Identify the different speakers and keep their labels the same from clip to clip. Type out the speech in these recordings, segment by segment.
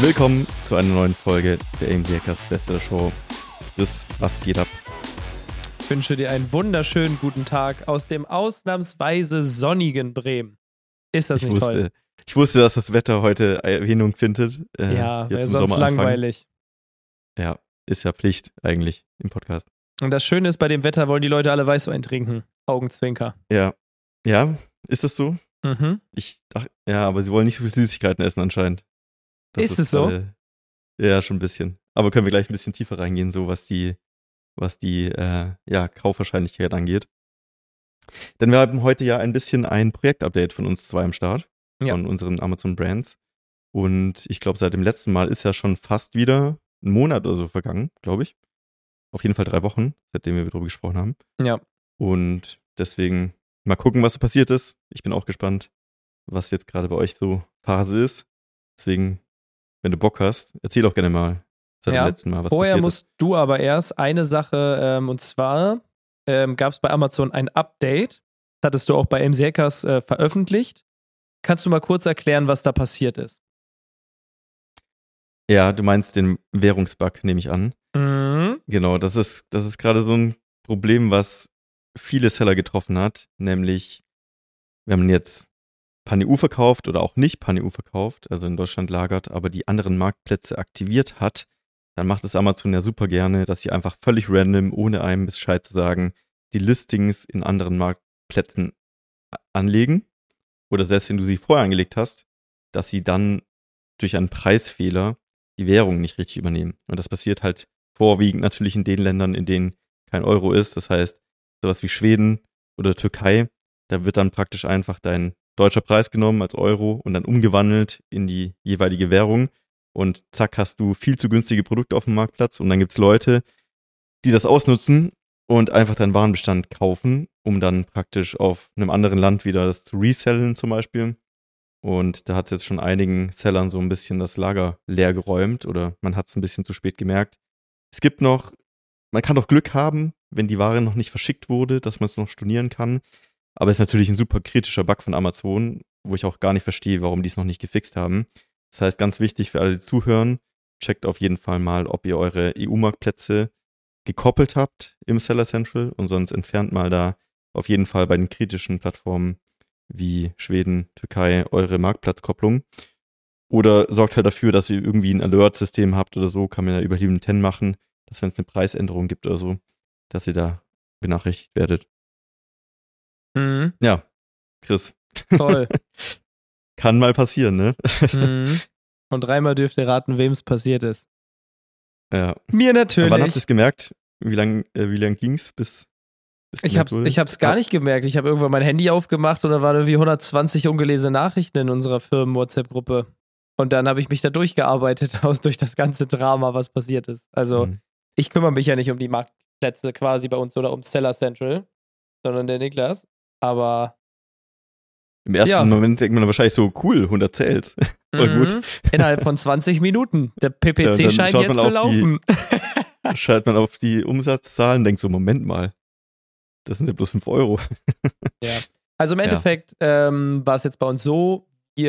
Speaker 1: Willkommen zu einer neuen Folge der AMZ Hackers Bestseller Show. Chris, was geht ab?
Speaker 2: Ich wünsche dir einen wunderschönen guten Tag aus dem ausnahmsweise sonnigen Bremen. Ist das nicht toll?
Speaker 1: Ich wusste, dass das Wetter heute Erwähnung findet.
Speaker 2: Ja, wäre sonst langweilig.
Speaker 1: Ja, ist ja Pflicht eigentlich im Podcast.
Speaker 2: Und das Schöne ist, bei dem Wetter wollen die Leute alle Weißwein trinken. Augenzwinker.
Speaker 1: Ja, ist das so?
Speaker 2: Mhm.
Speaker 1: Ich dachte, ja, aber sie wollen nicht so viel Süßigkeiten essen anscheinend.
Speaker 2: Ist es so?
Speaker 1: Ja, schon ein bisschen. Aber können wir gleich ein bisschen tiefer reingehen, so was die Kaufwahrscheinlichkeit angeht. Denn wir haben heute ja ein bisschen ein Projektupdate von uns zwei am Start, von unseren Amazon-Brands. Und ich glaube, seit dem letzten Mal ist ja schon fast wieder ein Monat oder so vergangen, glaube ich. Auf jeden Fall 3 Wochen, seitdem wir darüber gesprochen haben.
Speaker 2: Ja.
Speaker 1: Und deswegen mal gucken, was so passiert ist. Ich bin auch gespannt, was jetzt gerade bei euch so Phase ist. Deswegen, wenn du Bock hast, erzähl doch gerne mal seit dem letzten Mal, was
Speaker 2: Vorher
Speaker 1: passiert
Speaker 2: musst du aber erst eine Sache, und zwar gab es bei Amazon ein Update. Das hattest du auch bei AMZ Hackers veröffentlicht. Kannst du mal kurz erklären, was da passiert ist?
Speaker 1: Ja, du meinst den Währungsbug, nehme ich an.
Speaker 2: Mhm.
Speaker 1: Genau, das ist gerade so ein Problem, was viele Seller getroffen hat. Nämlich, wenn man jetzt Pan-EU verkauft oder auch nicht Pan-EU verkauft, also in Deutschland lagert, aber die anderen Marktplätze aktiviert hat, dann macht es Amazon ja super gerne, dass sie einfach völlig random, ohne einem Bescheid zu sagen, die Listings in anderen Marktplätzen anlegen. Oder selbst wenn du sie vorher angelegt hast, dass sie dann durch einen Preisfehler die Währung nicht richtig übernehmen. Und das passiert halt vorwiegend natürlich in den Ländern, in denen kein Euro ist. Das heißt, sowas wie Schweden oder Türkei, da wird dann praktisch einfach dein deutscher Preis genommen als Euro und dann umgewandelt in die jeweilige Währung. Und zack, hast du viel zu günstige Produkte auf dem Marktplatz. Und dann gibt es Leute, die das ausnutzen und einfach deinen Warenbestand kaufen, um dann praktisch auf einem anderen Land wieder das zu resellen zum Beispiel. Und da hat es jetzt schon einigen Sellern so ein bisschen das Lager leer geräumt oder man hat es ein bisschen zu spät gemerkt. Man kann doch Glück haben, wenn die Ware noch nicht verschickt wurde, dass man es noch stornieren kann. Aber es ist natürlich ein super kritischer Bug von Amazon, wo ich auch gar nicht verstehe, warum die es noch nicht gefixt haben. Das heißt, ganz wichtig für alle, die zuhören, checkt auf jeden Fall mal, ob ihr eure EU-Marktplätze gekoppelt habt im Seller Central und sonst entfernt mal da auf jeden Fall bei den kritischen Plattformen wie Schweden, Türkei eure Marktplatzkopplung. Oder sorgt halt dafür, dass ihr irgendwie ein Alert-System habt oder so, kann man ja über Lieben 10 machen, dass wenn es eine Preisänderung gibt oder so, dass ihr da benachrichtigt werdet.
Speaker 2: Mhm.
Speaker 1: Ja, Chris.
Speaker 2: Toll.
Speaker 1: Kann mal passieren, ne?
Speaker 2: Mhm. Und dreimal dürft ihr raten, wem es passiert ist.
Speaker 1: Ja.
Speaker 2: Mir natürlich.
Speaker 1: Aber wann habt ihr es gemerkt? Wie lang ging's bis
Speaker 2: ich hab's gar nicht gemerkt. Ich habe irgendwann mein Handy aufgemacht und da waren irgendwie 120 ungelesene Nachrichten in unserer Firmen-WhatsApp-Gruppe. Und dann habe ich mich da durchgearbeitet durch das ganze Drama, was passiert ist. Also ich kümmere mich ja nicht um die Marktplätze quasi bei uns oder um Seller Central, sondern der Niklas. Aber
Speaker 1: im ersten Moment denkt man wahrscheinlich so, cool, 100 Sales. Voll gut.
Speaker 2: Innerhalb von 20 Minuten. Der PPC scheint jetzt zu laufen.
Speaker 1: Schaut man auf die Umsatzzahlen und denkt so, Moment mal, das sind ja bloß 5 Euro.
Speaker 2: Ja. Also im Endeffekt war es jetzt bei uns so,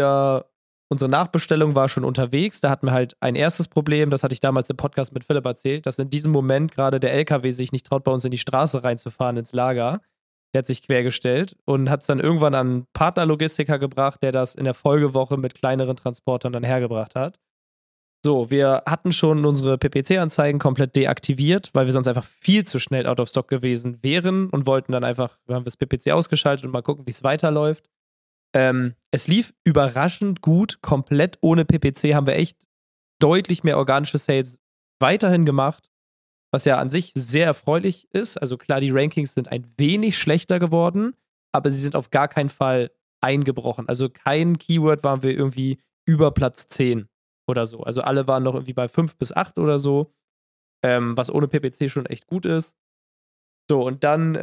Speaker 2: unsere Nachbestellung war schon unterwegs. Da hatten wir halt ein erstes Problem, das hatte ich damals im Podcast mit Philipp erzählt, dass in diesem Moment gerade der LKW sich nicht traut, bei uns in die Straße reinzufahren, ins Lager. Der hat sich quergestellt und hat es dann irgendwann an einen Partnerlogistiker gebracht, der das in der Folgewoche mit kleineren Transportern dann hergebracht hat. So, wir hatten schon unsere PPC-Anzeigen komplett deaktiviert, weil wir sonst einfach viel zu schnell out of stock gewesen wären und wollten dann einfach, wir haben das PPC ausgeschaltet und mal gucken, wie es weiterläuft. Es lief überraschend gut, komplett ohne PPC haben wir echt deutlich mehr organische Sales weiterhin gemacht, was ja an sich sehr erfreulich ist. Also klar, die Rankings sind ein wenig schlechter geworden, aber sie sind auf gar keinen Fall eingebrochen. Also kein Keyword waren wir irgendwie über Platz 10 oder so. Also alle waren noch irgendwie bei 5 bis 8 oder so, was ohne PPC schon echt gut ist. So, und dann,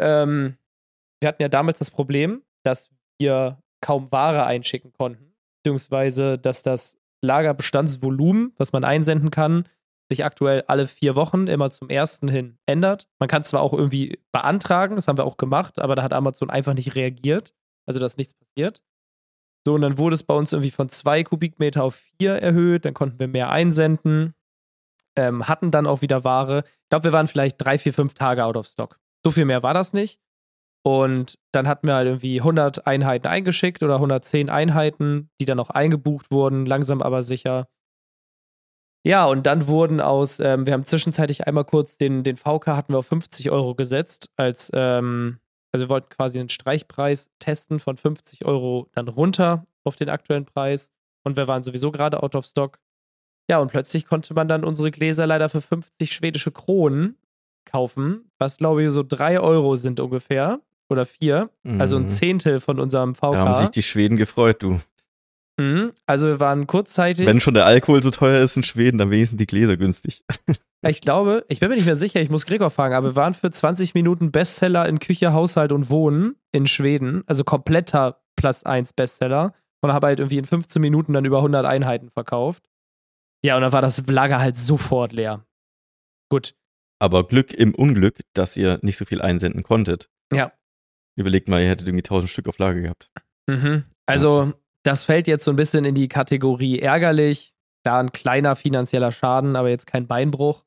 Speaker 2: wir hatten ja damals das Problem, dass wir kaum Ware einschicken konnten, beziehungsweise dass das Lagerbestandsvolumen, was man einsenden kann, sich aktuell alle 4 Wochen immer zum 1. hin ändert. Man kann es zwar auch irgendwie beantragen, das haben wir auch gemacht, aber da hat Amazon einfach nicht reagiert, also dass nichts passiert. So, und dann wurde es bei uns irgendwie von 2 Kubikmeter auf 4 erhöht, dann konnten wir mehr einsenden, hatten dann auch wieder Ware. Ich glaube, wir waren vielleicht 3, 4, 5 Tage out of stock. So viel mehr war das nicht. Und dann hatten wir halt irgendwie 100 Einheiten eingeschickt oder 110 Einheiten, die dann auch eingebucht wurden, langsam aber sicher. Ja, und dann wurden wir haben zwischenzeitlich einmal kurz den VK hatten wir auf 50 Euro gesetzt, also wir wollten quasi einen Streichpreis testen von 50 Euro dann runter auf den aktuellen Preis. Und wir waren sowieso gerade out of stock. Ja, und plötzlich konnte man dann unsere Gläser leider für 50 schwedische Kronen kaufen, was glaube ich so 3 Euro sind ungefähr. Oder 4. Also ein Zehntel von unserem VK.
Speaker 1: Da haben sich die Schweden gefreut, du.
Speaker 2: Also wir waren kurzzeitig.
Speaker 1: Wenn schon der Alkohol so teuer ist in Schweden, dann wenigstens die Gläser günstig.
Speaker 2: Ich glaube, ich bin mir nicht mehr sicher, ich muss Gregor fragen, aber wir waren für 20 Minuten Bestseller in Küche, Haushalt und Wohnen in Schweden. Also kompletter Platz 1 Bestseller. Und habe halt irgendwie in 15 Minuten dann über 100 Einheiten verkauft. Ja, und dann war das Lager halt sofort leer. Gut.
Speaker 1: Aber Glück im Unglück, dass ihr nicht so viel einsenden konntet.
Speaker 2: Ja.
Speaker 1: Überlegt mal, ihr hättet irgendwie 1000 Stück auf Lager gehabt.
Speaker 2: Also, das fällt jetzt so ein bisschen in die Kategorie ärgerlich. Da ein kleiner finanzieller Schaden, aber jetzt kein Beinbruch.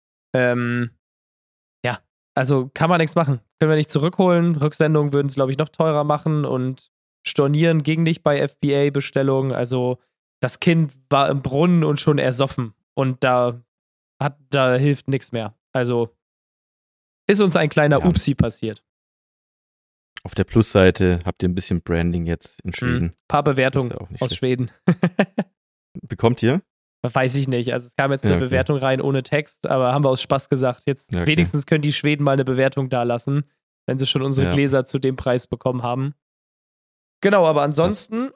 Speaker 2: Ja, also kann man nichts machen. Können wir nicht zurückholen. Rücksendungen würden es, glaube ich, noch teurer machen und Stornieren ging nicht bei FBA-Bestellungen. Also, das Kind war im Brunnen und schon ersoffen. Und da hilft nichts mehr. Also, ist uns ein kleiner Upsi passiert.
Speaker 1: Auf der Plusseite habt ihr ein bisschen Branding jetzt in Schweden.
Speaker 2: Ein paar Bewertungen aus Schweden.
Speaker 1: Bekommt ihr?
Speaker 2: Weiß ich nicht. Also es kam jetzt eine Bewertung rein ohne Text, aber haben wir aus Spaß gesagt. Jetzt wenigstens können die Schweden mal eine Bewertung dalassen, wenn sie schon unsere Gläser zu dem Preis bekommen haben. Genau, aber ansonsten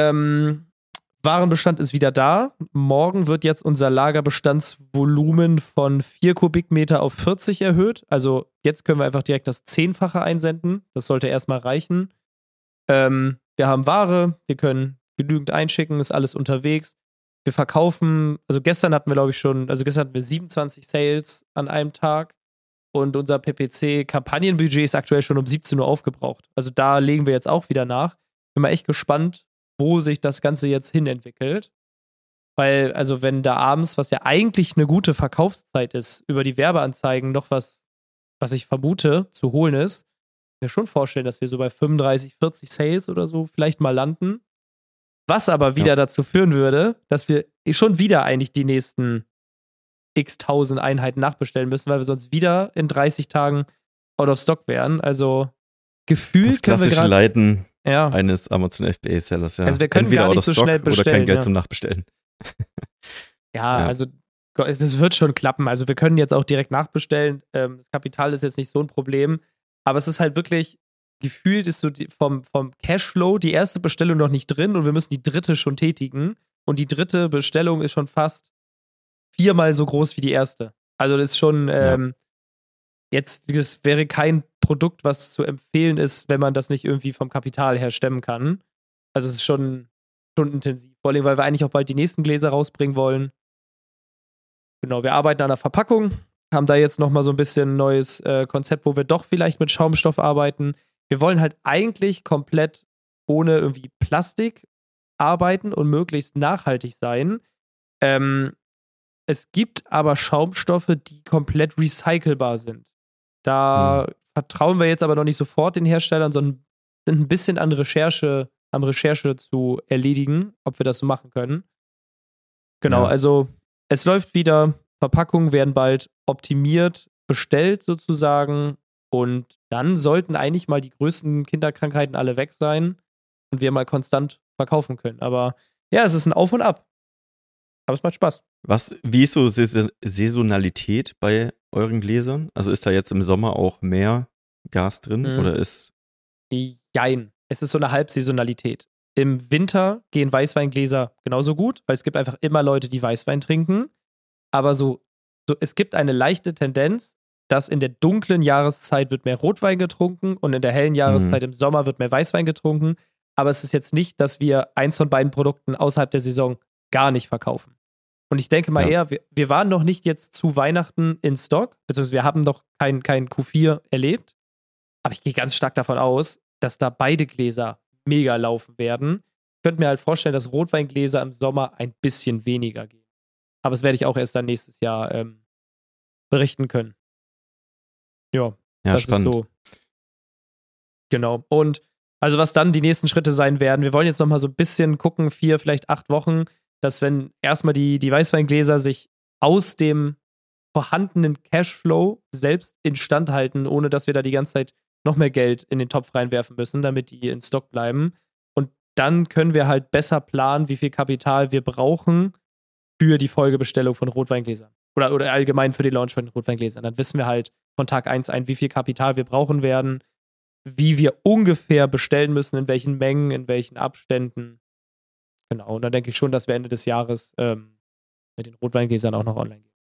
Speaker 2: Warenbestand ist wieder da. Morgen wird jetzt unser Lagerbestandsvolumen von 4 Kubikmeter auf 40 erhöht. Also jetzt können wir einfach direkt das 10-fache einsenden. Das sollte erstmal reichen. Wir haben Ware, wir können genügend einschicken, ist alles unterwegs. Wir verkaufen, also gestern hatten wir 27 Sales an einem Tag und unser PPC-Kampagnenbudget ist aktuell schon um 17 Uhr aufgebraucht. Also da legen wir jetzt auch wieder nach. Bin mal echt gespannt, wo sich das Ganze jetzt hin entwickelt. Weil, also wenn da abends, was ja eigentlich eine gute Verkaufszeit ist, über die Werbeanzeigen noch was ich vermute, zu holen ist, mir schon vorstellen, dass wir so bei 35, 40 Sales oder so vielleicht mal landen. Was aber wieder dazu führen würde, dass wir schon wieder eigentlich die nächsten x tausend Einheiten nachbestellen müssen, weil wir sonst wieder in 30 Tagen out of stock wären. Also gefühlt
Speaker 1: das
Speaker 2: können wir
Speaker 1: klassische Leiden eines Amazon FBA-Sellers, ja.
Speaker 2: Also wir können
Speaker 1: entweder
Speaker 2: gar nicht so schnell bestellen.
Speaker 1: Oder kein Geld zum Nachbestellen.
Speaker 2: Also das wird schon klappen. Also wir können jetzt auch direkt nachbestellen. Das Kapital ist jetzt nicht so ein Problem. Aber es ist halt wirklich, gefühlt ist so vom Cashflow die erste Bestellung noch nicht drin und wir müssen die dritte schon tätigen. Und die dritte Bestellung ist schon fast 4-mal so groß wie die erste. Also das ist schon das wäre kein Produkt, was zu empfehlen ist, wenn man das nicht irgendwie vom Kapital her stemmen kann. Also es ist schon intensiv. Vor allem, weil wir eigentlich auch bald die nächsten Gläser rausbringen wollen. Genau, wir arbeiten an der Verpackung, haben da jetzt nochmal so ein bisschen ein neues Konzept, wo wir doch vielleicht mit Schaumstoff arbeiten. Wir wollen halt eigentlich komplett ohne irgendwie Plastik arbeiten und möglichst nachhaltig sein. Es gibt aber Schaumstoffe, die komplett recycelbar sind. Da vertrauen wir jetzt aber noch nicht sofort den Herstellern, sondern sind ein bisschen an Recherche zu erledigen, ob wir das so machen können. Genau, also es läuft wieder, Verpackungen werden bald optimiert, bestellt sozusagen und dann sollten eigentlich mal die größten Kinderkrankheiten alle weg sein und wir mal konstant verkaufen können. Aber ja, es ist ein Auf und Ab. Aber es macht Spaß.
Speaker 1: Wie ist so Saisonalität bei euren Gläsern? Also ist da jetzt im Sommer auch mehr Gas drin oder ist...
Speaker 2: Jein. Es ist so eine Halbsaisonalität. Im Winter gehen Weißweingläser genauso gut, weil es gibt einfach immer Leute, die Weißwein trinken. Aber es gibt eine leichte Tendenz, dass in der dunklen Jahreszeit wird mehr Rotwein getrunken und in der hellen Jahreszeit im Sommer wird mehr Weißwein getrunken. Aber es ist jetzt nicht, dass wir eins von beiden Produkten außerhalb der Saison gar nicht verkaufen. Und ich denke mal eher, wir waren noch nicht jetzt zu Weihnachten in Stock, beziehungsweise wir haben noch kein Q4 erlebt. Aber ich gehe ganz stark davon aus, dass da beide Gläser mega laufen werden. könnte mir halt vorstellen, dass Rotweingläser im Sommer ein bisschen weniger gehen. Aber das werde ich auch erst dann nächstes Jahr berichten können. Ja, das
Speaker 1: spannend.
Speaker 2: Ist so. Genau. Und also was dann die nächsten Schritte sein werden, wir wollen jetzt nochmal so ein bisschen gucken, 4, vielleicht 8 Wochen, dass wenn erstmal die Weißweingläser sich aus dem vorhandenen Cashflow selbst instand halten, ohne dass wir da die ganze Zeit noch mehr Geld in den Topf reinwerfen müssen, damit die in Stock bleiben. Und dann können wir halt besser planen, wie viel Kapital wir brauchen für die Folgebestellung von Rotweingläsern. Oder allgemein für den Launch von Rotweingläsern. Dann wissen wir halt von Tag 1 ein, wie viel Kapital wir brauchen werden, wie wir ungefähr bestellen müssen, in welchen Mengen, in welchen Abständen. Genau, und dann denke ich schon, dass wir Ende des Jahres mit den Rotweingläsern auch noch online gehen.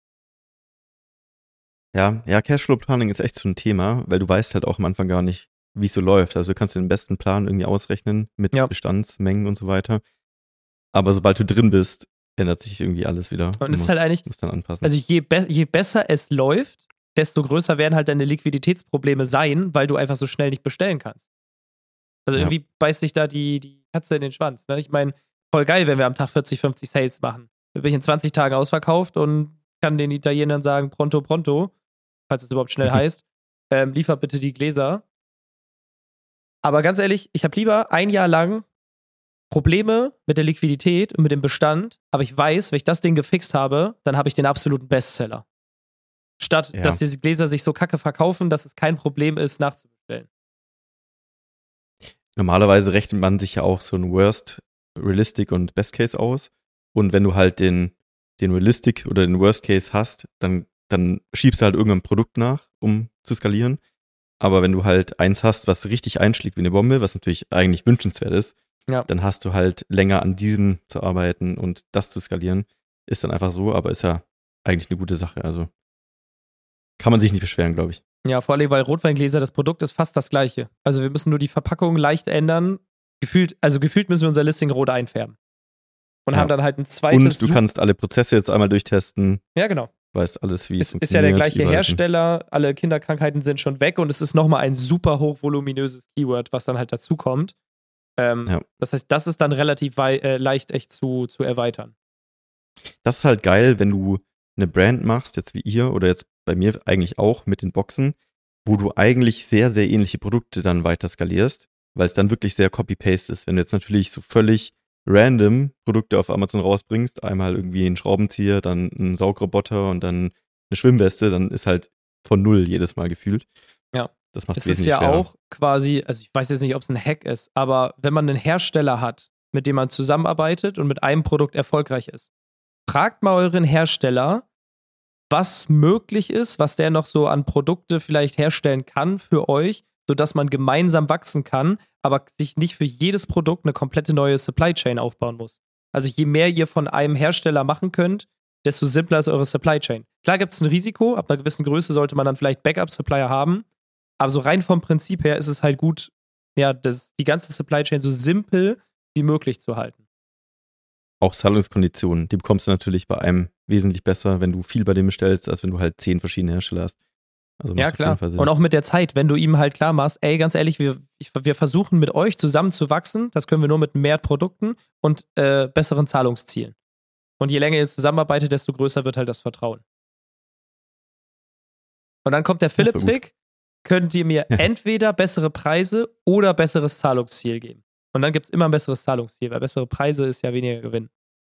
Speaker 1: Ja, Cashflow-Planning ist echt so ein Thema, weil du weißt halt auch am Anfang gar nicht, wie es so läuft. Also du kannst den besten Plan irgendwie ausrechnen mit Bestandsmengen und so weiter. Aber sobald du drin bist, ändert sich irgendwie alles wieder.
Speaker 2: Und es ist halt eigentlich,
Speaker 1: musst dann anpassen.
Speaker 2: Also je besser es läuft, desto größer werden halt deine Liquiditätsprobleme sein, weil du einfach so schnell nicht bestellen kannst. Also irgendwie beißt sich da die Katze in den Schwanz. Ne? Ich meine, voll geil, wenn wir am Tag 40, 50 Sales machen. Dann bin ich in 20 Tagen ausverkauft und kann den Italienern sagen, pronto, falls es überhaupt schnell heißt, liefer bitte die Gläser. Aber ganz ehrlich, ich habe lieber ein Jahr lang Probleme mit der Liquidität und mit dem Bestand, aber ich weiß, wenn ich das Ding gefixt habe, dann habe ich den absoluten Bestseller. Statt, dass diese Gläser sich so kacke verkaufen, dass es kein Problem ist, nachzubestellen.
Speaker 1: Normalerweise rechnet man sich ja auch so ein Worst, Realistic und Best Case aus. Und wenn du halt den Realistic oder den Worst Case hast, dann schiebst du halt irgendein Produkt nach, um zu skalieren. Aber wenn du halt eins hast, was richtig einschlägt wie eine Bombe, was natürlich eigentlich wünschenswert ist, dann hast du halt länger an diesem zu arbeiten und das zu skalieren. Ist dann einfach so, aber ist ja eigentlich eine gute Sache. Also kann man sich nicht beschweren, glaube ich.
Speaker 2: Ja, vor allem, weil Rotweingläser, das Produkt ist fast das gleiche. Also wir müssen nur die Verpackung leicht ändern. Gefühlt müssen wir unser Listing rot einfärben. Und haben dann halt ein zweites.
Speaker 1: Und du kannst alle Prozesse jetzt einmal durchtesten.
Speaker 2: Ja, genau.
Speaker 1: Weißt alles, wie es funktioniert.
Speaker 2: Ist ja der gleiche Hersteller, alle Kinderkrankheiten sind schon weg und es ist nochmal ein super hochvoluminöses Keyword, was dann halt dazu kommt. Das heißt, das ist dann relativ leicht echt zu erweitern.
Speaker 1: Das ist halt geil, wenn du eine Brand machst, jetzt wie ihr oder jetzt bei mir eigentlich auch mit den Boxen, wo du eigentlich sehr, sehr ähnliche Produkte dann weiter skalierst, weil es dann wirklich sehr Copy-Paste ist. Wenn du jetzt natürlich so völlig random Produkte auf Amazon rausbringst, einmal irgendwie einen Schraubenzieher, dann einen Saugroboter und dann eine Schwimmweste, dann ist halt von null jedes Mal gefühlt.
Speaker 2: Ja.
Speaker 1: Das macht es
Speaker 2: wesentlich schwerer. Das ist ja auch quasi, also ich weiß jetzt nicht, ob es ein Hack ist, aber wenn man einen Hersteller hat, mit dem man zusammenarbeitet und mit einem Produkt erfolgreich ist, fragt mal euren Hersteller, was möglich ist, was der noch so an Produkte vielleicht herstellen kann für euch, sodass man gemeinsam wachsen kann, aber sich nicht für jedes Produkt eine komplette neue Supply Chain aufbauen muss. Also je mehr ihr von einem Hersteller machen könnt, desto simpler ist eure Supply Chain. Klar gibt es ein Risiko, ab einer gewissen Größe sollte man dann vielleicht Backup-Supplier haben, aber so rein vom Prinzip her ist es halt gut, die ganze Supply Chain so simpel wie möglich zu halten.
Speaker 1: Auch Zahlungskonditionen, die bekommst du natürlich bei einem wesentlich besser, wenn du viel bei dem bestellst, als wenn du halt 10 verschiedene Hersteller hast. Also
Speaker 2: ja, klar. Und auch mit der Zeit, wenn du ihm halt klar machst, ey, ganz ehrlich, wir versuchen mit euch zusammen zu wachsen, das können wir nur mit mehr Produkten und besseren Zahlungszielen. Und je länger ihr zusammenarbeitet, desto größer wird halt das Vertrauen. Und dann kommt der Philipp-Trick, könnt ihr mir entweder bessere Preise oder besseres Zahlungsziel geben. Und dann gibt es immer ein besseres Zahlungsziel, weil bessere Preise ist ja weniger Gewinn.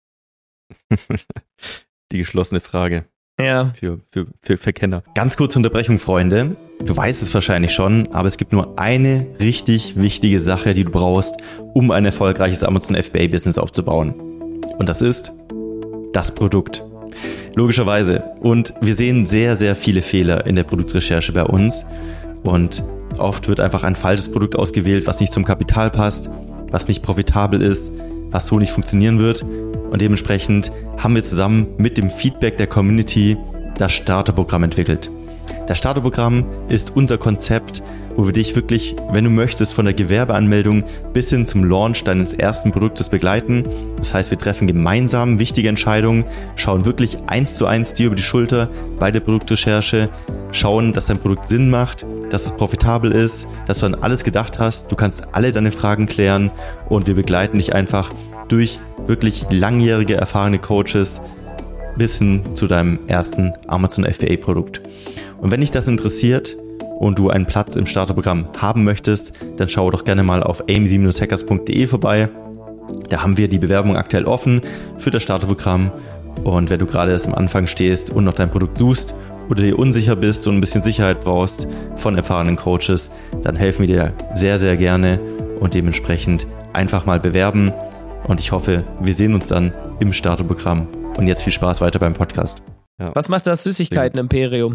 Speaker 1: Die geschlossene Frage.
Speaker 2: Ja.
Speaker 1: Für Kenner. Ganz kurze Unterbrechung, Freunde. Du weißt es wahrscheinlich schon, aber es gibt nur eine richtig wichtige Sache, die du brauchst, um ein erfolgreiches Amazon FBA-Business aufzubauen. Und das ist das Produkt. Logischerweise. Und wir sehen sehr, sehr viele Fehler in der Produktrecherche bei uns. Und oft wird einfach ein falsches Produkt ausgewählt, was nicht zum Kapital passt, was nicht profitabel ist, was so nicht funktionieren wird. Und dementsprechend haben wir zusammen mit dem Feedback der Community das Starterprogramm entwickelt. Das Starterprogramm ist unser Konzept, wo wir dich wirklich, wenn du möchtest, von der Gewerbeanmeldung bis hin zum Launch deines ersten Produktes begleiten. Das heißt, wir treffen gemeinsam wichtige Entscheidungen, schauen wirklich 1:1 dir über die Schulter bei der Produktrecherche, schauen, dass dein Produkt Sinn macht, dass es profitabel ist, dass du an alles gedacht hast. Du kannst alle deine Fragen klären und wir begleiten dich einfach durch wirklich langjährige, erfahrene Coaches bis hin zu deinem ersten Amazon FBA-Produkt. Und wenn dich das interessiert und du einen Platz im Starterprogramm haben möchtest, dann schau doch gerne mal auf amc-hackers.de vorbei. Da haben wir die Bewerbung aktuell offen für das Starterprogramm. Und wenn du gerade erst am Anfang stehst und noch dein Produkt suchst oder dir unsicher bist und ein bisschen Sicherheit brauchst von erfahrenen Coaches, dann helfen wir dir sehr, sehr gerne und dementsprechend einfach mal bewerben. Und ich hoffe, wir sehen uns dann im Starterprogramm. Und jetzt viel Spaß weiter beim Podcast.
Speaker 2: Ja. Was macht das Süßigkeiten-Imperium?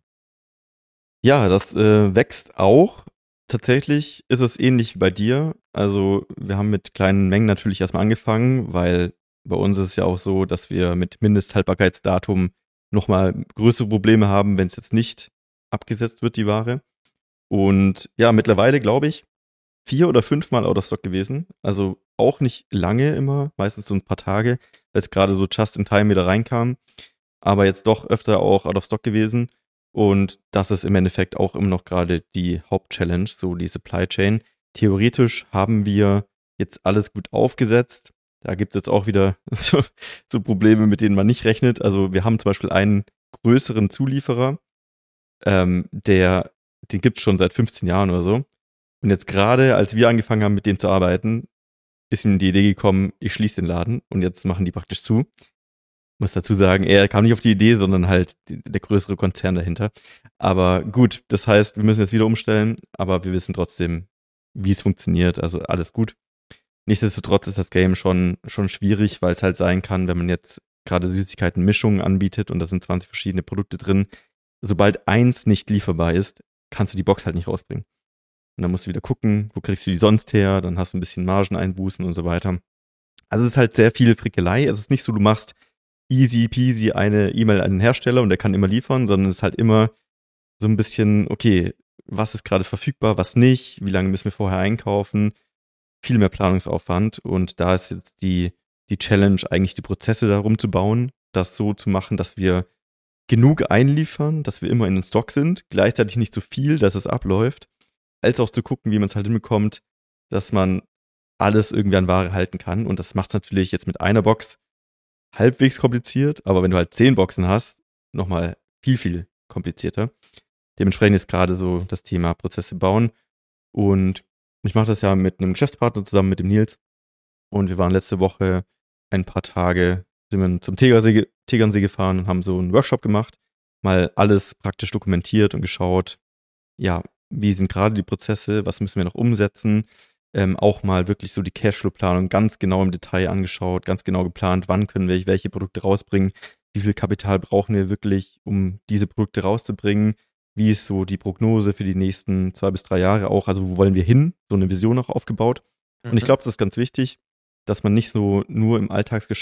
Speaker 1: Ja, das wächst auch. Tatsächlich ist es ähnlich wie bei dir. Also wir haben mit kleinen Mengen natürlich erstmal angefangen, weil bei uns ist es ja auch so, dass wir mit Mindesthaltbarkeitsdatum nochmal größere Probleme haben, wenn es jetzt nicht abgesetzt wird, die Ware. Und ja, mittlerweile glaube ich 4 oder 5 Mal out of stock gewesen. Also auch nicht lange immer, meistens so ein paar Tage, weil es gerade so just in time wieder reinkam. Aber jetzt doch öfter auch out of stock gewesen. Und das ist im Endeffekt auch immer noch gerade die Hauptchallenge, so die Supply Chain. Theoretisch haben wir jetzt alles gut aufgesetzt. Da gibt es jetzt auch wieder so Probleme, mit denen man nicht rechnet. Also wir haben zum Beispiel einen größeren Zulieferer, den gibt es schon seit 15 Jahren oder so. Und jetzt gerade, als wir angefangen haben, mit dem zu arbeiten, ist ihm die Idee gekommen, ich schließe den Laden und jetzt machen die praktisch zu. Ich muss dazu sagen, er kam nicht auf die Idee, sondern halt der größere Konzern dahinter. Aber gut, das heißt, wir müssen jetzt wieder umstellen, aber wir wissen trotzdem, wie es funktioniert, also alles gut. Nichtsdestotrotz ist das Game schon schwierig, weil es halt sein kann, wenn man jetzt gerade Süßigkeiten-Mischungen anbietet und da sind 20 verschiedene Produkte drin, sobald eins nicht lieferbar ist, kannst du die Box halt nicht rausbringen. Und dann musst du wieder gucken, wo kriegst du die sonst her, dann hast du ein bisschen Margeneinbußen und so weiter. Also es ist halt sehr viel Frickelei. Es ist nicht so, du machst easy peasy eine E-Mail an den Hersteller und der kann immer liefern, sondern es ist halt immer so ein bisschen, okay, was ist gerade verfügbar, was nicht, wie lange müssen wir vorher einkaufen, viel mehr Planungsaufwand und da ist jetzt die Challenge eigentlich, die Prozesse darum zu bauen, das so zu machen, dass wir genug einliefern, dass wir immer in den Stock sind, gleichzeitig nicht so viel, dass es abläuft, als auch zu gucken, wie man es halt hinbekommt, dass man alles irgendwie an Ware halten kann. Und das macht es natürlich jetzt mit einer Box halbwegs kompliziert, aber wenn du halt 10 Boxen hast, nochmal viel, viel komplizierter. Dementsprechend ist gerade so das Thema Prozesse bauen. Und ich mache das ja mit einem Geschäftspartner zusammen, mit dem Nils. Und wir waren letzte Woche ein paar Tage, sind wir zum Tegernsee gefahren und haben so einen Workshop gemacht, mal alles praktisch dokumentiert und geschaut, ja, wie sind gerade die Prozesse, was müssen wir noch umsetzen, auch mal wirklich so die Cashflow-Planung ganz genau im Detail angeschaut, ganz genau geplant, wann können wir welche Produkte rausbringen, wie viel Kapital brauchen wir wirklich, um diese Produkte rauszubringen, wie ist so die Prognose für die nächsten 2 bis 3 Jahre auch, also wo wollen wir hin, so eine Vision auch aufgebaut. Und ich glaube, das ist ganz wichtig, dass man nicht so nur im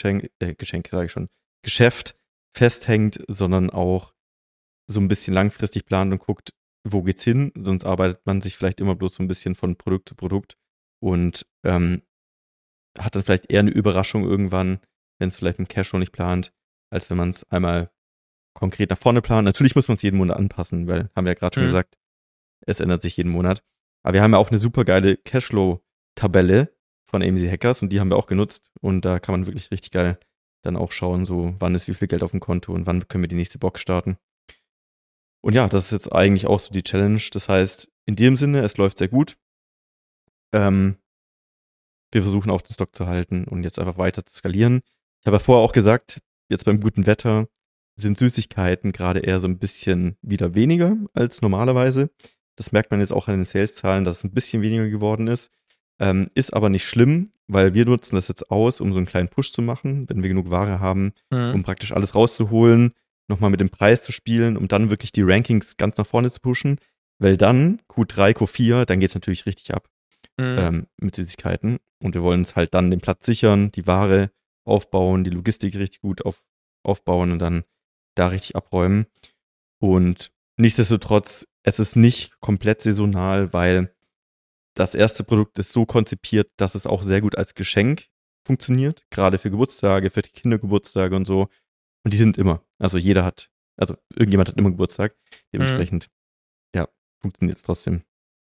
Speaker 1: Geschäft festhängt, sondern auch so ein bisschen langfristig plant und guckt, wo geht's hin, sonst arbeitet man sich vielleicht immer bloß so ein bisschen von Produkt zu Produkt und hat dann vielleicht eher eine Überraschung irgendwann, wenn es vielleicht im Cashflow nicht plant, als wenn man es einmal konkret nach vorne plant. Natürlich muss man es jeden Monat anpassen, weil, haben wir ja gerade schon gesagt, es ändert sich jeden Monat. Aber wir haben ja auch eine super geile Cashflow-Tabelle von AMC Hackers und die haben wir auch genutzt und da kann man wirklich richtig geil dann auch schauen, so wann ist wie viel Geld auf dem Konto und wann können wir die nächste Box starten. Und ja, das ist jetzt eigentlich auch so die Challenge. Das heißt, in dem Sinne, es läuft sehr gut. Wir versuchen auch den Stock zu halten und jetzt einfach weiter zu skalieren. Ich habe ja vorher auch gesagt, jetzt beim guten Wetter sind Süßigkeiten gerade eher so ein bisschen wieder weniger als normalerweise. Das merkt man jetzt auch an den Sales-Zahlen, dass es ein bisschen weniger geworden ist. Ist aber nicht schlimm, weil wir nutzen das jetzt aus, um so einen kleinen Push zu machen, wenn wir genug Ware haben, um praktisch alles rauszuholen, nochmal mit dem Preis zu spielen, um dann wirklich die Rankings ganz nach vorne zu pushen, weil dann Q3, Q4, dann geht es natürlich richtig ab mit Süßigkeiten und wir wollen uns halt dann den Platz sichern, die Ware aufbauen, die Logistik richtig gut aufbauen und dann da richtig abräumen und nichtsdestotrotz es ist nicht komplett saisonal, weil das erste Produkt ist so konzipiert, dass es auch sehr gut als Geschenk funktioniert, gerade für Geburtstage, für die Kindergeburtstage und so. Und die sind immer. Also irgendjemand hat immer Geburtstag. Dementsprechend, funktioniert es trotzdem.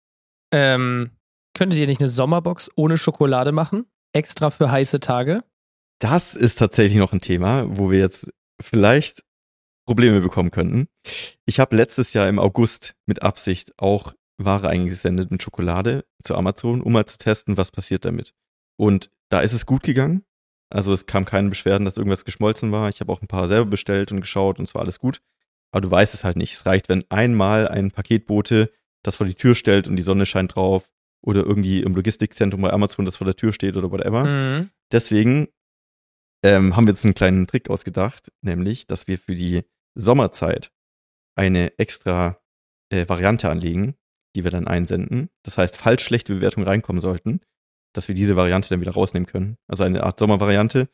Speaker 2: Könntet ihr nicht eine Sommerbox ohne Schokolade machen? Extra für heiße Tage?
Speaker 1: Das ist tatsächlich noch ein Thema, wo wir jetzt vielleicht Probleme bekommen könnten. Ich habe letztes Jahr im August mit Absicht auch Ware eingesendet mit Schokolade zu Amazon, um mal zu testen, was passiert damit. Und da ist es gut gegangen. Also es kam keine Beschwerden, dass irgendwas geschmolzen war. Ich habe auch ein paar selber bestellt und geschaut und es war alles gut. Aber du weißt es halt nicht. Es reicht, wenn einmal ein Paketbote das vor die Tür stellt und die Sonne scheint drauf oder irgendwie im Logistikzentrum bei Amazon das vor der Tür steht oder whatever.
Speaker 2: Mhm.
Speaker 1: Deswegen haben wir jetzt einen kleinen Trick ausgedacht, nämlich, dass wir für die Sommerzeit eine extra Variante anlegen, die wir dann einsenden. Das heißt, falls schlechte Bewertungen reinkommen sollten, dass wir diese Variante dann wieder rausnehmen können. Also eine Art Sommervariante.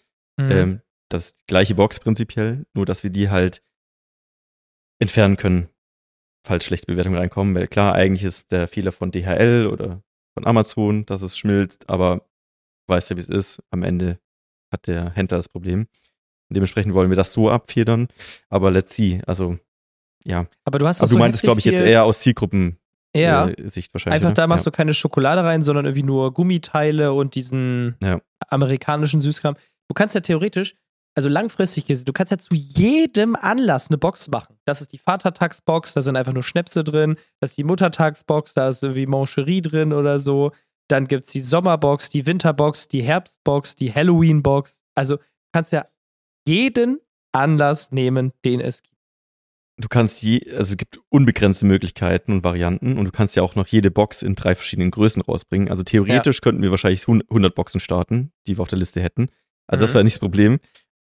Speaker 1: Das ist die gleiche Box prinzipiell, nur dass wir die halt entfernen können, falls schlechte Bewertungen reinkommen. Weil klar, eigentlich ist der Fehler von DHL oder von Amazon, dass es schmilzt, aber weißt ja, wie es ist. Am Ende hat der Händler das Problem. Und dementsprechend wollen wir das so abfedern. Aber let's see. Also, ja.
Speaker 2: Aber du hast das
Speaker 1: aber du meintest, glaube ich, jetzt eher aus Zielgruppen. Sicht wahrscheinlich.
Speaker 2: Einfach da machst du keine Schokolade rein, sondern irgendwie nur Gummiteile und diesen amerikanischen Süßkram. Du kannst ja theoretisch, also langfristig gesehen, du kannst ja zu jedem Anlass eine Box machen. Das ist die Vatertagsbox, da sind einfach nur Schnäpse drin. Das ist die Muttertagsbox, da ist irgendwie Mancherie drin oder so. Dann gibt es die Sommerbox, die Winterbox, die Herbstbox, die Halloweenbox. Also du kannst ja jeden Anlass nehmen, den es gibt.
Speaker 1: Du kannst es gibt unbegrenzte Möglichkeiten und Varianten und du kannst ja auch noch jede Box in 3 verschiedenen Größen rausbringen. Also theoretisch könnten wir wahrscheinlich 100 Boxen starten, die wir auf der Liste hätten. Also das wäre nicht das Problem.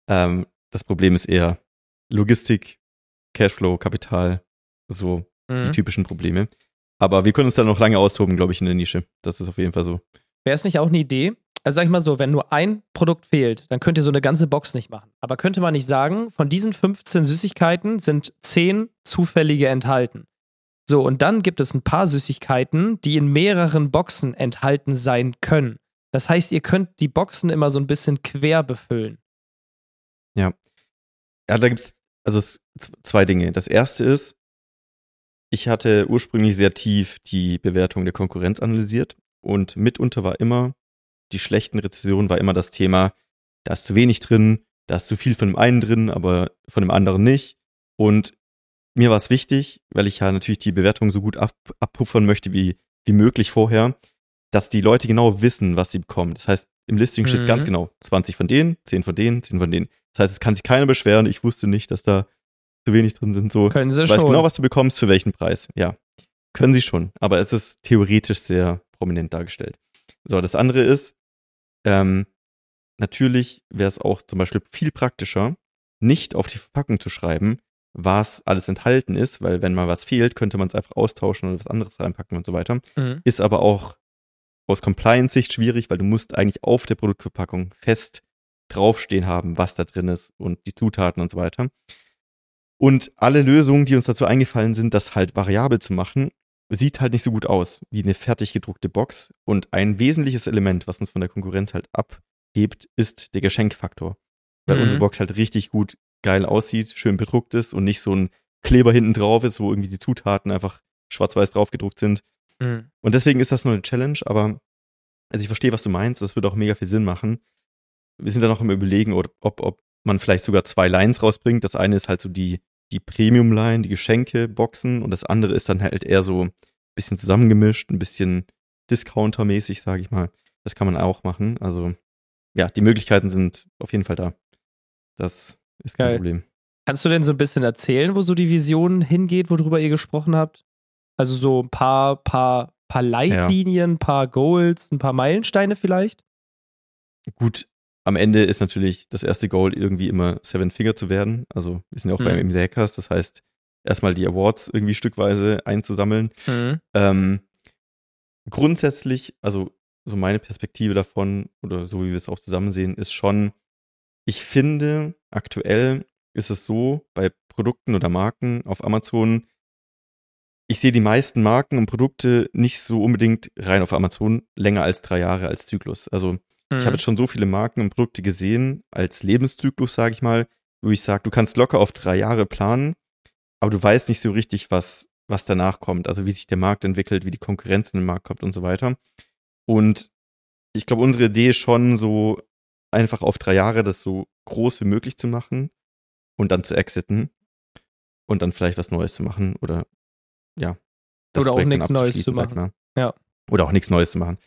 Speaker 1: Das Problem ist eher Logistik, Cashflow, Kapital, so die typischen Probleme. Aber wir können uns dann noch lange austoben, glaube ich, in der Nische. Das ist auf jeden Fall so.
Speaker 2: Wäre es nicht auch eine Idee? Also sag ich mal so, wenn nur ein Produkt fehlt, dann könnt ihr so eine ganze Box nicht machen. Aber könnte man nicht sagen, von diesen 15 Süßigkeiten sind 10 zufällige enthalten. So, und dann gibt es ein paar Süßigkeiten, die in mehreren Boxen enthalten sein können. Das heißt, ihr könnt die Boxen immer so ein bisschen quer befüllen.
Speaker 1: Ja. Ja, da gibt es 2 Dinge. Das erste ist, ich hatte ursprünglich sehr tief die Bewertung der Konkurrenz analysiert und mitunter war immer die schlechten Rezensionen war immer das Thema, da ist zu wenig drin, da ist zu viel von dem einen drin, aber von dem anderen nicht. Und mir war es wichtig, weil ich ja natürlich die Bewertung so gut abpuffern möchte wie möglich vorher, dass die Leute genau wissen, was sie bekommen. Das heißt, im Listing steht ganz genau 20 von denen, 10 von denen, 10 von denen. Das heißt, es kann sich keiner beschweren, ich wusste nicht, dass da zu wenig drin sind. So,
Speaker 2: können sie
Speaker 1: du
Speaker 2: schon.
Speaker 1: weißt genau, was du bekommst, für welchen Preis. Ja, können sie schon, aber es ist theoretisch sehr prominent dargestellt. So, das andere ist, natürlich wäre es auch zum Beispiel viel praktischer, nicht auf die Verpackung zu schreiben, was alles enthalten ist, weil wenn mal was fehlt, könnte man es einfach austauschen oder was anderes reinpacken und so weiter. Ist aber auch aus Compliance-Sicht schwierig, weil du musst eigentlich auf der Produktverpackung fest draufstehen haben, was da drin ist und die Zutaten und so weiter. Und alle Lösungen, die uns dazu eingefallen sind, das halt variabel zu machen, sieht halt nicht so gut aus wie eine fertig gedruckte Box. Und ein wesentliches Element, was uns von der Konkurrenz halt abhebt, ist der Geschenkfaktor. Weil unsere Box halt richtig gut geil aussieht, schön bedruckt ist und nicht so ein Kleber hinten drauf ist, wo irgendwie die Zutaten einfach schwarz-weiß drauf gedruckt sind. Und deswegen ist das nur eine Challenge, aber also ich verstehe, was du meinst. Das wird auch mega viel Sinn machen. Wir sind da noch im Überlegen, ob man vielleicht sogar 2 Lines rausbringt. Das eine ist halt so die Premium-Line, die Geschenke-Boxen und das andere ist dann halt eher so ein bisschen zusammengemischt, ein bisschen Discounter-mäßig, sage ich mal. Das kann man auch machen. Also ja, die Möglichkeiten sind auf jeden Fall da. Das ist kein Problem.
Speaker 2: Kannst du denn so ein bisschen erzählen, wo so die Vision hingeht, worüber ihr gesprochen habt? Also so ein paar Leitlinien, ein paar Goals, ein paar Meilensteine vielleicht?
Speaker 1: Gut, am Ende ist natürlich das erste Goal irgendwie immer 7-Figure zu werden. Also wir sind ja auch beim MC Hackers, das heißt, erstmal die Awards irgendwie stückweise einzusammeln. Grundsätzlich, also so meine Perspektive davon, oder so wie wir es auch zusammen sehen, ist schon, ich finde, aktuell ist es so, bei Produkten oder Marken auf Amazon, ich sehe die meisten Marken und Produkte nicht so unbedingt rein auf Amazon länger als 3 Jahre als Zyklus. Also ich habe jetzt schon so viele Marken und Produkte gesehen als Lebenszyklus, sage ich mal, wo ich sage, du kannst locker auf 3 Jahre planen, aber du weißt nicht so richtig, was danach kommt. Also wie sich der Markt entwickelt, wie die Konkurrenz in den Markt kommt und so weiter. Und ich glaube, unsere Idee ist schon so, einfach auf 3 Jahre das so groß wie möglich zu machen und dann zu exiten und dann vielleicht was Neues zu machen oder ja, das
Speaker 2: oder auch
Speaker 1: Projekt dann
Speaker 2: nichts Neues zu
Speaker 1: abzuschließen, sag ich
Speaker 2: machen.
Speaker 1: mal.
Speaker 2: Ja.
Speaker 1: Oder auch nichts Neues zu machen.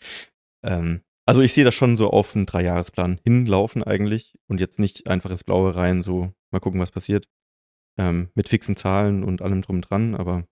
Speaker 1: Also ich sehe das schon so auf einen 3-Jahresplan hinlaufen eigentlich und jetzt nicht einfach ins Blaue rein, so mal gucken, was passiert. Mit fixen Zahlen und allem drum und dran, aber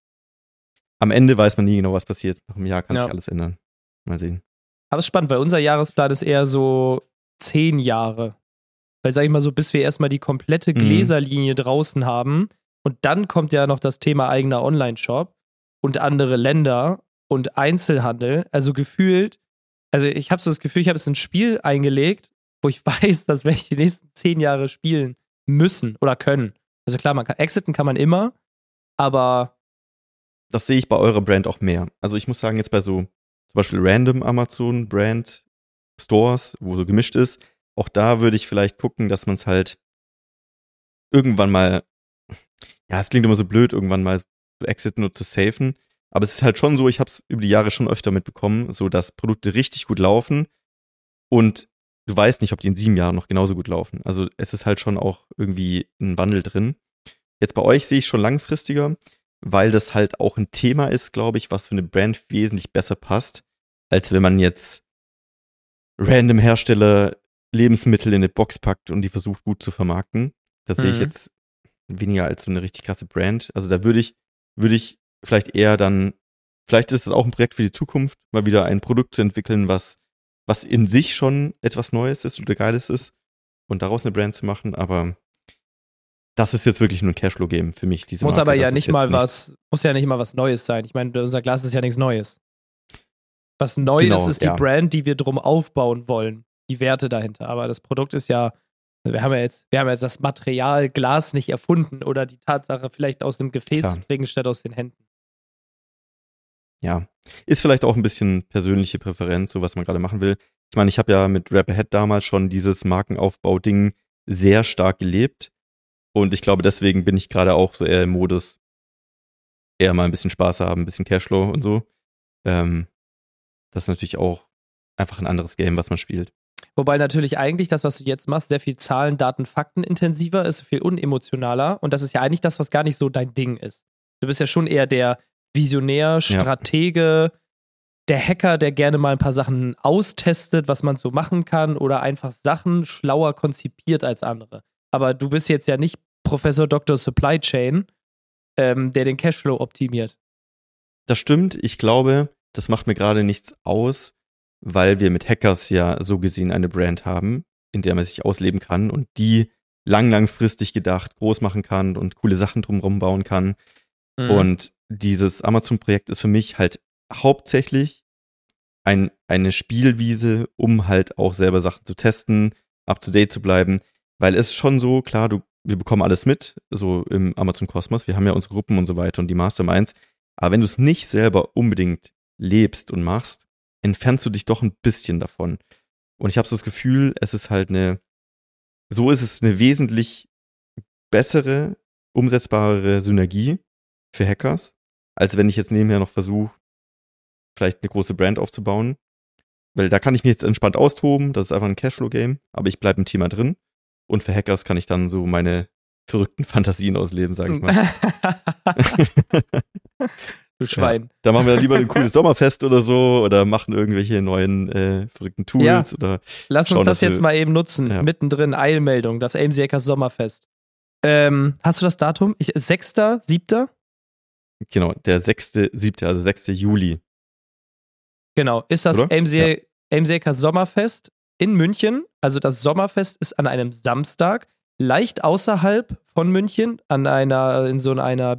Speaker 1: am Ende weiß man nie genau, was passiert. Nach einem Jahr kann sich alles ändern. Mal sehen.
Speaker 2: Aber es ist spannend, weil unser Jahresplan ist eher so 10 Jahre. Weil, sag ich mal so, bis wir erstmal die komplette Gläserlinie draußen haben und dann kommt ja noch das Thema eigener Online-Shop und andere Länder und Einzelhandel. Also gefühlt, also ich habe so das Gefühl, ich habe jetzt ein Spiel eingelegt, wo ich weiß, dass wir die nächsten 10 Jahre spielen müssen oder können. Also klar, exiten kann man immer, aber
Speaker 1: das sehe ich bei eurer Brand auch mehr. Also ich muss sagen, jetzt bei so zum Beispiel random Amazon Brand Stores, wo so gemischt ist, auch da würde ich vielleicht gucken, dass man es halt irgendwann mal, ja, es klingt immer so blöd, irgendwann mal zu exiten und zu safen, aber es ist halt schon so, ich habe es über die Jahre schon öfter mitbekommen, so dass Produkte richtig gut laufen und du weißt nicht, ob die in 7 Jahren noch genauso gut laufen. Also es ist halt schon auch irgendwie ein Wandel drin. Jetzt bei euch sehe ich schon langfristiger, weil das halt auch ein Thema ist, glaube ich, was für eine Brand wesentlich besser passt, als wenn man jetzt random Hersteller Lebensmittel in eine Box packt und die versucht gut zu vermarkten. Das sehe ich jetzt weniger als so eine richtig krasse Brand. Also da würde ich vielleicht eher dann, vielleicht ist das auch ein Projekt für die Zukunft, mal wieder ein Produkt zu entwickeln, was in sich schon etwas Neues ist oder Geiles ist und daraus eine Brand zu machen, aber das ist jetzt wirklich nur ein Cashflow-Game für mich, diese
Speaker 2: muss
Speaker 1: Marke.
Speaker 2: aber ja nicht mal was Neues sein. Ich meine, unser Glas ist ja nichts Neues. Was Neues ist die Brand, die wir drum aufbauen wollen. Die Werte dahinter. Aber das Produkt ist ja, wir haben ja jetzt das Material Glas nicht erfunden oder die Tatsache, vielleicht aus dem Gefäß zu trinken, statt aus den Händen.
Speaker 1: Ja, ist vielleicht auch ein bisschen persönliche Präferenz, so was man gerade machen will. Ich meine, ich habe ja mit Rap Ahead damals schon dieses Markenaufbau-Ding sehr stark gelebt. Und ich glaube, deswegen bin ich gerade auch so eher im Modus, eher mal ein bisschen Spaß haben, ein bisschen Cashflow und so. Das ist natürlich auch einfach ein anderes Game, was man spielt.
Speaker 2: Wobei natürlich eigentlich das, was du jetzt machst, sehr viel Zahlen, Daten, Fakten intensiver ist, viel unemotionaler. Und das ist ja eigentlich das, was gar nicht so dein Ding ist. Du bist ja schon eher der Visionär, Stratege, der Hacker, der gerne mal ein paar Sachen austestet, was man so machen kann oder einfach Sachen schlauer konzipiert als andere. Aber du bist jetzt ja nicht Professor Dr. Supply Chain, der den Cashflow optimiert.
Speaker 1: Das stimmt. Ich glaube, das macht mir gerade nichts aus, weil wir mit Hackers ja so gesehen eine Brand haben, in der man sich ausleben kann und die langfristig gedacht groß machen kann und coole Sachen drumherum bauen kann. Und dieses Amazon-Projekt ist für mich halt hauptsächlich eine Spielwiese, um halt auch selber Sachen zu testen, up-to-date zu bleiben. Weil es ist schon so, klar, wir bekommen alles mit, so im Amazon-Kosmos. Wir haben ja unsere Gruppen und so weiter und die Masterminds. Aber wenn du es nicht selber unbedingt lebst und machst, entfernst du dich doch ein bisschen davon. Und ich habe so das Gefühl, es ist halt eine wesentlich bessere, umsetzbarere Synergie für Hackers, als wenn ich jetzt nebenher noch versuche, vielleicht eine große Brand aufzubauen. Weil da kann ich mich jetzt entspannt austoben, das ist einfach ein Cashflow-Game, aber ich bleibe im Thema drin. Und für Hackers kann ich dann so meine verrückten Fantasien ausleben, sage ich mal.
Speaker 2: Du Schwein.
Speaker 1: Ja, da machen wir dann lieber ein cooles Sommerfest oder so oder machen irgendwelche neuen verrückten Tools. Oder
Speaker 2: lass uns das jetzt mal eben nutzen. Ja. Mittendrin, Eilmeldung, das AMC Hackers Sommerfest. Hast du das Datum? 6., 7.?
Speaker 1: Genau, der 6.7., also 6. Juli.
Speaker 2: Genau, ist das AMC Hackers Sommerfest in München. Also das Sommerfest ist an einem Samstag, leicht außerhalb von München, in so einer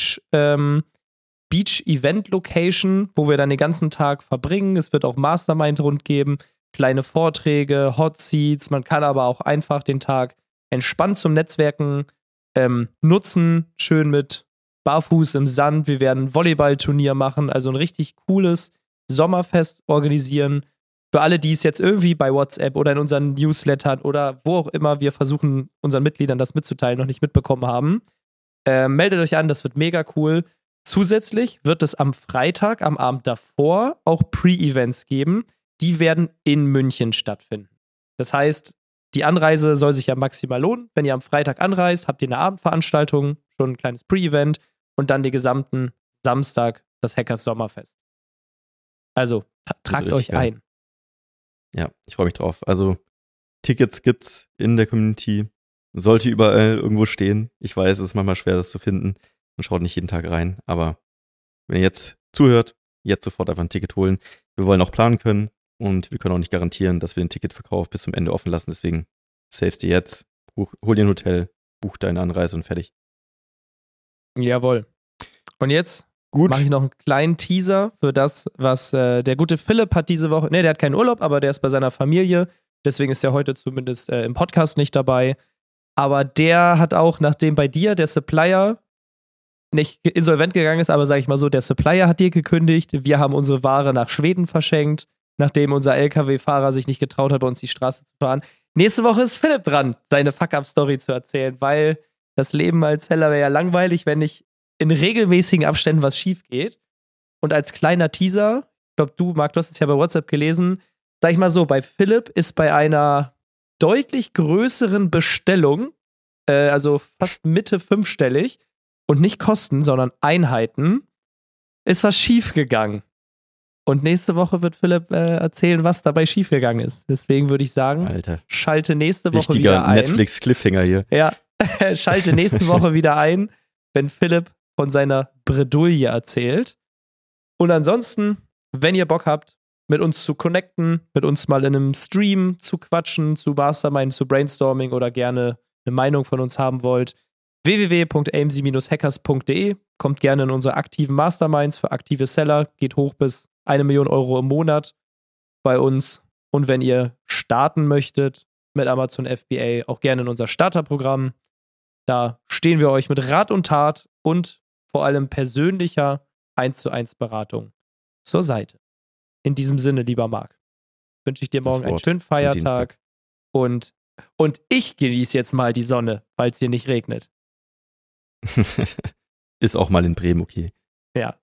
Speaker 2: Beach-Event-Location, wo wir dann den ganzen Tag verbringen. Es wird auch Mastermind-Rund geben, kleine Vorträge, Hot Seats. Man kann aber auch einfach den Tag entspannt zum Netzwerken nutzen, schön mit barfuß im Sand. Wir werden ein Volleyballturnier machen, also ein richtig cooles Sommerfest organisieren. Für alle, die es jetzt irgendwie bei WhatsApp oder in unseren Newslettern oder wo auch immer wir versuchen, unseren Mitgliedern das mitzuteilen, noch nicht mitbekommen haben, meldet euch an, das wird mega cool. Zusätzlich wird es am Freitag, am Abend davor, auch Pre-Events geben. Die werden in München stattfinden. Das heißt, die Anreise soll sich ja maximal lohnen. Wenn ihr am Freitag anreist, habt ihr eine Abendveranstaltung, schon ein kleines Pre-Event und dann den gesamten Samstag das Hackers Sommerfest. Also, tragt euch ein.
Speaker 1: Ja, ich freue mich drauf. Also, Tickets gibt's in der Community. Sollte überall irgendwo stehen. Ich weiß, es ist manchmal schwer, das zu finden. Man schaut nicht jeden Tag rein. Aber wenn ihr jetzt zuhört, jetzt sofort einfach ein Ticket holen. Wir wollen auch planen können und wir können auch nicht garantieren, dass wir den Ticketverkauf bis zum Ende offen lassen. Deswegen savest dir jetzt, hol dir ein Hotel, buch deine Anreise und fertig.
Speaker 2: Jawohl. Und jetzt mache ich noch einen kleinen Teaser für das, was der gute Philipp hat diese Woche. Ne, der hat keinen Urlaub, aber der ist bei seiner Familie. Deswegen ist er heute zumindest im Podcast nicht dabei. Aber der hat auch, nachdem bei dir der Supplier nicht insolvent gegangen ist, aber sag ich mal so, der Supplier hat dir gekündigt, wir haben unsere Ware nach Schweden verschenkt, nachdem unser LKW-Fahrer sich nicht getraut hat, bei uns die Straße zu fahren. Nächste Woche ist Philipp dran, seine Fuck-Up-Story zu erzählen, weil das Leben als Seller wäre ja langweilig, wenn nicht in regelmäßigen Abständen was schief geht. Und als kleiner Teaser, ich glaube, du hast es ja bei WhatsApp gelesen, sag ich mal so, bei Philipp ist bei einer deutlich größeren Bestellung, also fast Mitte fünfstellig, und nicht Kosten, sondern Einheiten, ist was schiefgegangen. Und nächste Woche wird Philipp erzählen, was dabei schiefgegangen ist. Deswegen würde ich sagen,
Speaker 1: Alter,
Speaker 2: schalte nächste Woche wieder ein.
Speaker 1: Netflix-Cliffhanger hier.
Speaker 2: Ja, schalte nächste Woche wieder ein, wenn Philipp von seiner Bredouille erzählt. Und ansonsten, wenn ihr Bock habt, mit uns zu connecten, mit uns mal in einem Stream zu quatschen, zu Mastermind, zu Brainstorming oder gerne eine Meinung von uns haben wollt, www.amc-hackers.de, kommt gerne in unsere aktiven Masterminds für aktive Seller, geht hoch bis 1 Million Euro im Monat bei uns. Und wenn ihr starten möchtet mit Amazon FBA, auch gerne in unser Starterprogramm. Da stehen wir euch mit Rat und Tat und vor allem persönlicher 1:1 Beratung zur Seite. In diesem Sinne, lieber Marc, wünsche ich dir morgen einen schönen Feiertag und ich genieße jetzt mal die Sonne, weil es hier nicht regnet.
Speaker 1: Ist auch mal in Bremen okay.
Speaker 2: Ja.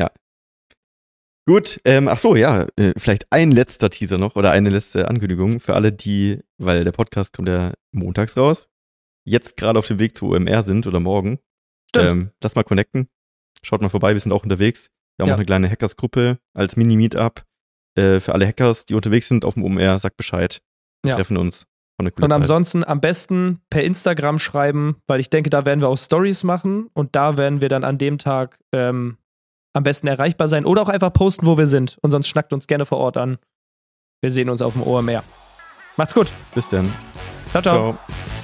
Speaker 1: Gut, vielleicht ein letzter Teaser noch oder eine letzte Ankündigung für alle, die, weil der Podcast kommt ja montags raus, jetzt gerade auf dem Weg zu OMR sind oder morgen. Lass mal connecten. Schaut mal vorbei, wir sind auch unterwegs. Wir haben auch eine kleine Hackers-Gruppe als Mini-Meetup. Für alle Hackers, die unterwegs sind auf dem OMR, sagt Bescheid. Wir treffen uns.
Speaker 2: Und ansonsten am besten per Instagram schreiben, weil ich denke, da werden wir auch Stories machen und da werden wir dann an dem Tag am besten erreichbar sein oder auch einfach posten, wo wir sind. Und sonst schnackt uns gerne vor Ort an. Wir sehen uns auf dem OMR. Macht's gut.
Speaker 1: Bis dann.
Speaker 2: Ciao, ciao.